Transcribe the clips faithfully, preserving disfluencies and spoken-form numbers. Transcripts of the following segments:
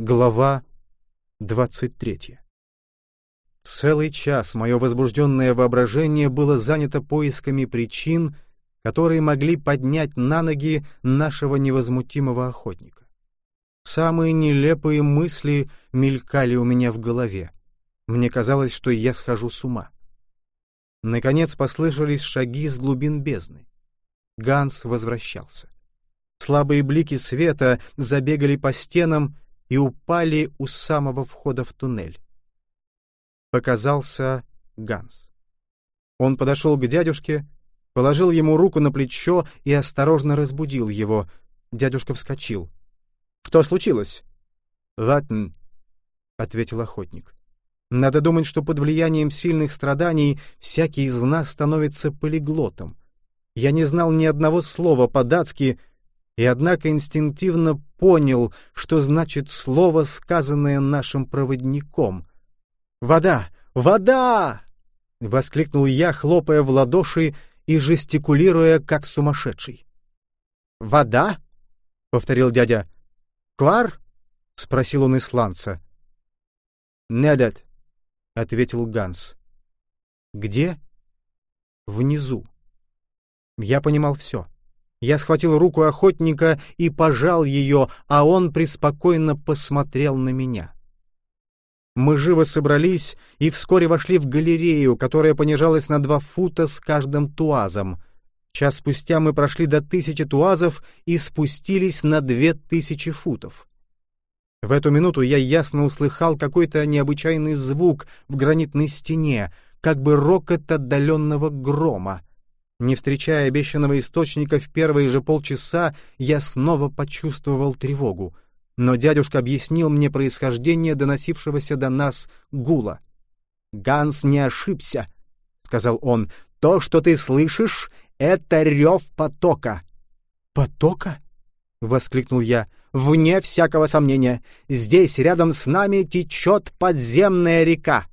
Глава двадцать третья. Целый час мое возбужденное воображение было занято поисками причин, которые могли поднять на ноги нашего невозмутимого охотника. Самые нелепые мысли мелькали у меня в голове. Мне казалось, что я схожу с ума. Наконец послышались шаги с глубин бездны. Ганс возвращался. Слабые блики света забегали по стенам и упали у самого входа в туннель. Показался Ганс. Он подошел к дядюшке, положил ему руку на плечо и осторожно разбудил его. Дядюшка вскочил. — Что случилось? — «Ватн», — ответил охотник. Надо думать, что под влиянием сильных страданий всякий из нас становится полиглотом. Я не знал ни одного слова по-датски, и однако инстинктивно понял, что значит слово, сказанное нашим проводником. «Вода! Вода!» — воскликнул я, хлопая в ладоши и жестикулируя, как сумасшедший. «Вода?» — повторил дядя. «Квар?» — спросил он исландца. «Недет», — ответил Ганс. «Где?» «Внизу». Я понимал все. Я схватил руку охотника и пожал ее, а он преспокойно посмотрел на меня. Мы живо собрались и вскоре вошли в галерею, которая понижалась на два фута с каждым туазом. Час спустя мы прошли до тысячи туазов и спустились на две тысячи футов. В эту минуту я ясно услыхал какой-то необычайный звук в гранитной стене, как бы рокот отдаленного грома. Не встречая обещанного источника в первые же полчаса, я снова почувствовал тревогу. Но дядюшка объяснил мне происхождение доносившегося до нас гула. «Ганс не ошибся», — сказал он. «То, что ты слышишь, — это рев потока». «Потока?» — воскликнул я. «Вне всякого сомнения. Здесь рядом с нами течет подземная река».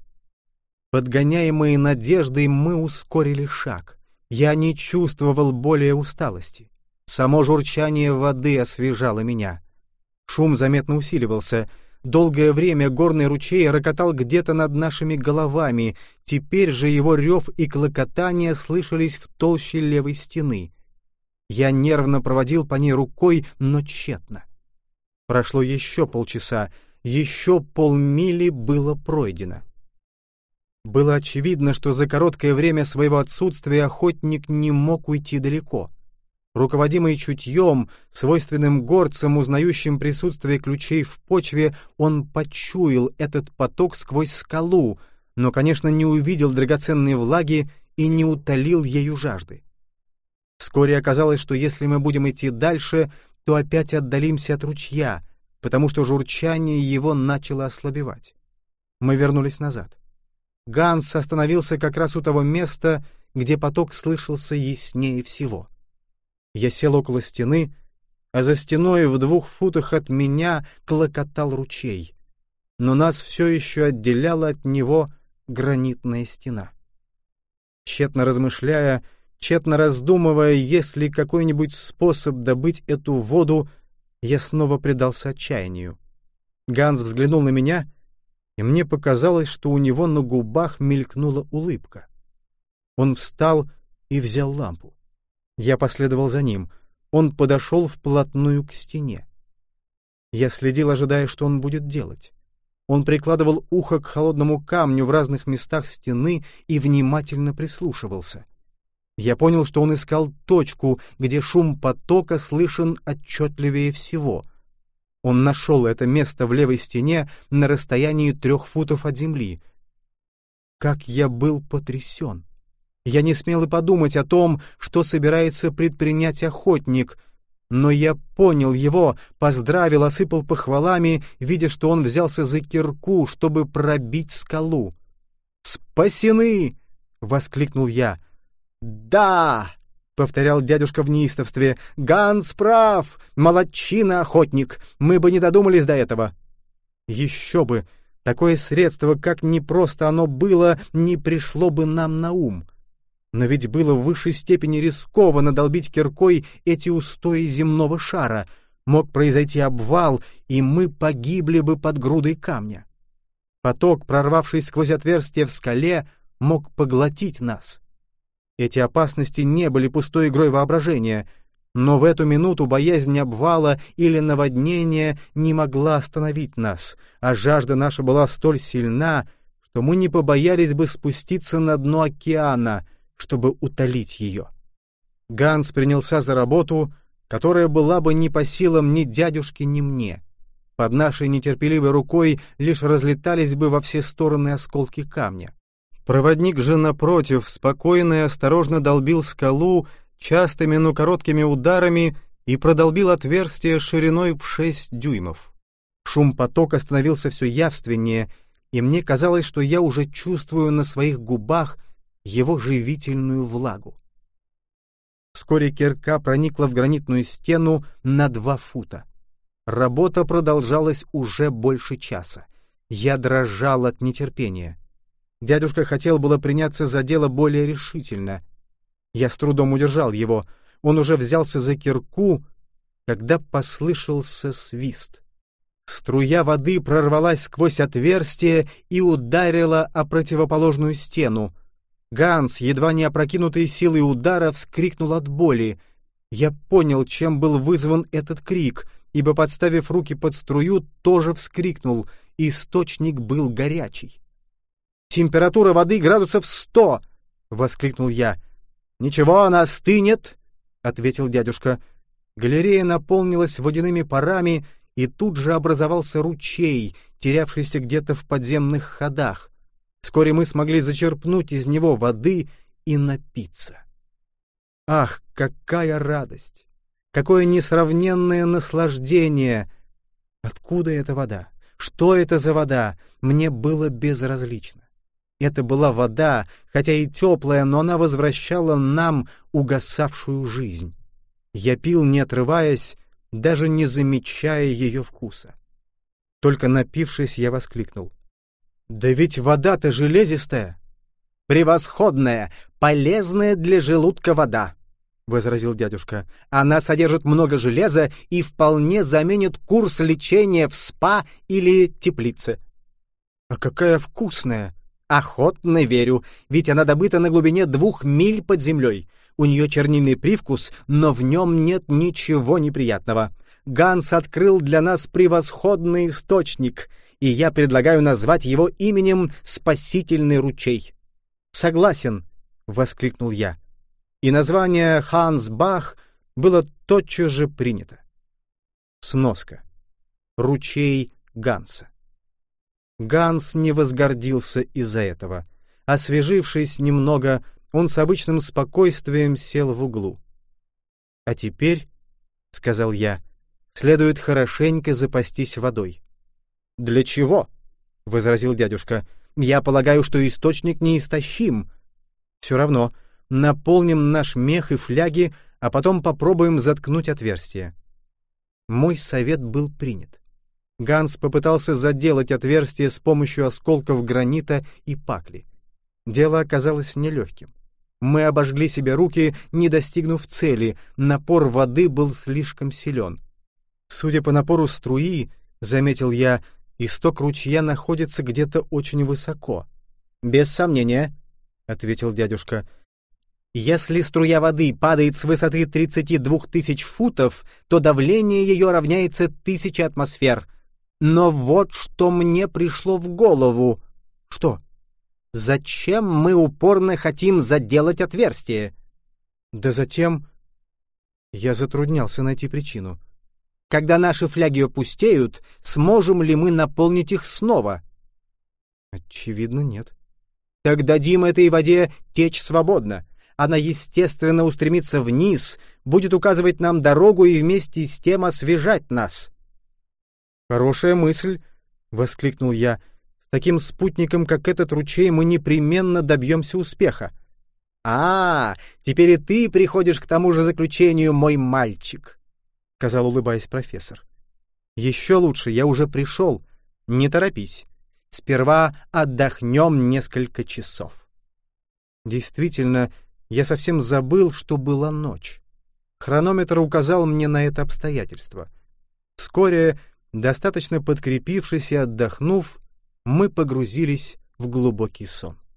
Подгоняемые надеждой, мы ускорили шаг. Я не чувствовал более усталости. Само журчание воды освежало меня. Шум заметно усиливался. Долгое время горный ручей рокотал где-то над нашими головами. Теперь же его рев и клокотание слышались в толще левой стены. Я нервно проводил по ней рукой, но тщетно. Прошло еще полчаса, еще полмили было пройдено. Было очевидно, что за короткое время своего отсутствия охотник не мог уйти далеко. Руководимый чутьем, свойственным горцам, узнающим присутствие ключей в почве, он почуял этот поток сквозь скалу, но, конечно, не увидел драгоценной влаги и не утолил ею жажды. Вскоре оказалось, что если мы будем идти дальше, то опять отдалимся от ручья, потому что журчание его начало ослабевать. Мы вернулись назад. Ганс остановился как раз у того места, где поток слышался яснее всего. Я сел около стены, а за стеной в двух футах от меня клокотал ручей, но нас все еще отделяла от него гранитная стена. Тщетно размышляя, тщетно раздумывая, есть ли какой-нибудь способ добыть эту воду, я снова предался отчаянию. Ганс взглянул на меня, и мне показалось, что у него на губах мелькнула улыбка. Он встал и взял лампу. Я последовал за ним. Он подошел вплотную к стене. Я следил, ожидая, что он будет делать. Он прикладывал ухо к холодному камню в разных местах стены и внимательно прислушивался. Я понял, что он искал точку, где шум потока слышен отчетливее всего. Он нашел это место в левой стене на расстоянии трех футов от земли. Как я был потрясен! Я не смел и подумать о том, что собирается предпринять охотник, но я понял его, поздравил, осыпал похвалами, видя, что он взялся за кирку, чтобы пробить скалу. «Спасены!» — воскликнул я. «Да!» — повторял дядюшка в неистовстве. «Ганс прав! Молодчина, охотник! Мы бы не додумались до этого!» Еще бы! Такое средство, как ни просто оно было, не пришло бы нам на ум. Но ведь было в высшей степени рискованно долбить киркой эти устои земного шара. Мог произойти обвал, и мы погибли бы под грудой камня. Поток, прорвавшись сквозь отверстие в скале, мог поглотить нас. Эти опасности не были пустой игрой воображения, но в эту минуту боязнь обвала или наводнения не могла остановить нас, а жажда наша была столь сильна, что мы не побоялись бы спуститься на дно океана, чтобы утолить ее. Ганс принялся за работу, которая была бы не по силам ни дядюшке, ни мне. Под нашей нетерпеливой рукой лишь разлетались бы во все стороны осколки камня. Проводник же, напротив, спокойно и осторожно долбил скалу частыми, но короткими ударами и продолбил отверстие шириной в шесть дюймов. Шум потока становился все явственнее, и мне казалось, что я уже чувствую на своих губах его живительную влагу. Вскоре кирка проникла в гранитную стену на два фута. Работа продолжалась уже больше часа. Я дрожал от нетерпения. Дядюшка хотел было приняться за дело более решительно. Я с трудом удержал его. Он уже взялся за кирку, когда послышался свист. Струя воды прорвалась сквозь отверстие и ударила о противоположную стену. Ганс, едва не опрокинутый силой удара, вскрикнул от боли. Я понял, чем был вызван этот крик, ибо, подставив руки под струю, тоже вскрикнул. Источник был горячий. «Температура воды градусов сто!» — воскликнул я. «Ничего, она остынет!» — ответил дядюшка. Галерея наполнилась водяными парами, и тут же образовался ручей, терявшийся где-то в подземных ходах. Вскоре мы смогли зачерпнуть из него воды и напиться. Ах, какая радость! Какое несравненное наслаждение! Откуда эта вода? Что это за вода? Мне было безразлично. Это была вода, хотя и теплая, но она возвращала нам угасавшую жизнь. Я пил, не отрываясь, даже не замечая ее вкуса. Только напившись, я воскликнул: «Да ведь вода-то железистая!» «Превосходная, полезная для желудка вода», — возразил дядюшка. «Она содержит много железа и вполне заменит курс лечения в спа или теплице». «А какая вкусная!» «Охотно верю, ведь она добыта на глубине двух миль под землей. У нее чернильный привкус, но в нем нет ничего неприятного. Ганс открыл для нас превосходный источник, и я предлагаю назвать его именем «Спасительный ручей». «Согласен», — воскликнул я. И название «Ханс Бах» было тотчас же принято. Сноска. Ручей Ганса. Ганс не возгордился из-за этого. Освежившись немного, он с обычным спокойствием сел в углу. «А теперь, — сказал я, — следует хорошенько запастись водой». «Для чего?» — возразил дядюшка. «Я полагаю, что источник неистощим. Все равно, наполним наш мех и фляги, а потом попробуем заткнуть отверстие». Мой совет был принят. Ганс попытался заделать отверстие с помощью осколков гранита и пакли. Дело оказалось нелегким. Мы обожгли себе руки, не достигнув цели, напор воды был слишком силен. Судя по напору струи, — заметил я, — исток ручья находится где-то очень высоко. «Без сомнения», — ответил дядюшка. «Если струя воды падает с высоты тридцати двух тысяч футов, то давление ее равняется тысяче атмосфер. Но вот что мне пришло в голову». «Что?» «Зачем мы упорно хотим заделать отверстие?» «Да затем...» Я затруднялся найти причину. «Когда наши фляги опустеют, сможем ли мы наполнить их снова?» «Очевидно, нет». «Так дадим этой воде течь свободно. Она, естественно, устремится вниз, будет указывать нам дорогу и вместе с тем освежать нас». «Хорошая мысль», — воскликнул я. «С таким спутником, как этот ручей, мы непременно добьемся успеха». «А, теперь и ты приходишь к тому же заключению, мой мальчик», — сказал, улыбаясь профессор. «Еще лучше, я уже пришел. Не торопись. Сперва отдохнем несколько часов». Действительно, я совсем забыл, что была ночь. Хронометр указал мне на это обстоятельство. Вскоре, достаточно подкрепившись и отдохнув, мы погрузились в глубокий сон.